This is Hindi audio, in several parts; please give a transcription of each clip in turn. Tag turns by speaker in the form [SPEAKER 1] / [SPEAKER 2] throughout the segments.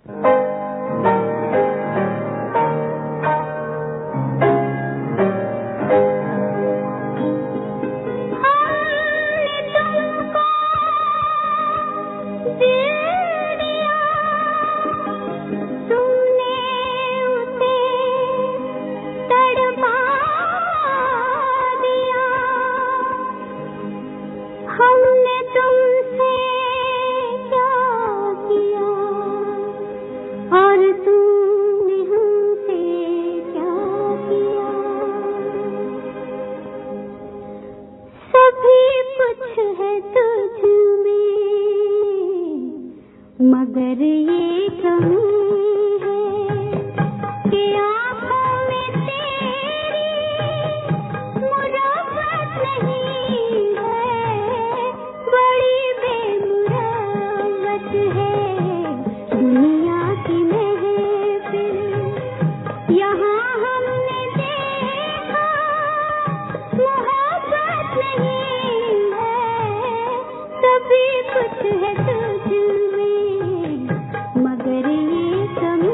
[SPEAKER 1] मगर ये कमी है कि आँखों में तेरी मुराफत नहीं है, बड़ी बेमुरावत है दुनिया की महफिल। यहाँ हमने देखा मोहब्बत नहीं है, सभी कुछ है तुझ में, मगर ये कमी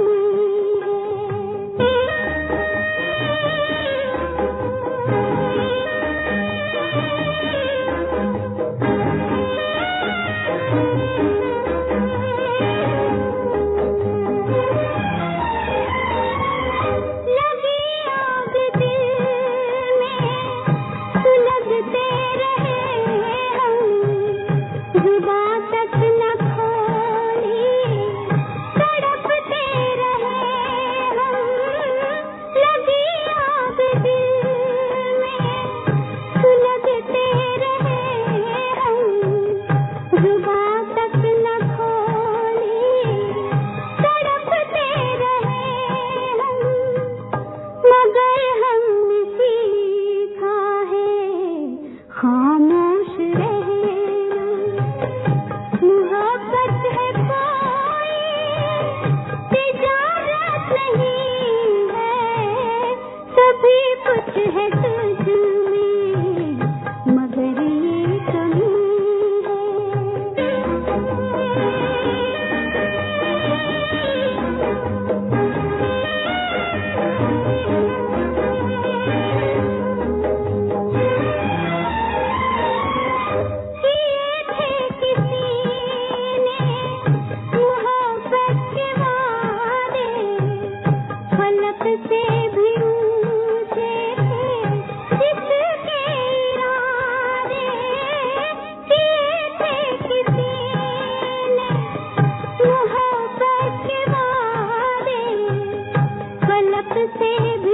[SPEAKER 1] लगी आग दिल में सुलगते रहे हम, जुबां तक न खोली तड़पते रहे हम। लगी आग दिल में सुलगते रहे हम, जुबां तक न खोली तड़पते रहे हम। मगर हमने सीखा है खामोश रहना, मोहब्बत है कोई तिजारत नहीं है, सभी कुछ है तुझ में, मगर ये कमी किए थे किसी ने मोहब्बत के वादे, फलक से भी ऊंचे थे जिसके इरादे। किए थे किसी ने मोहब्बत के वादे, फलक से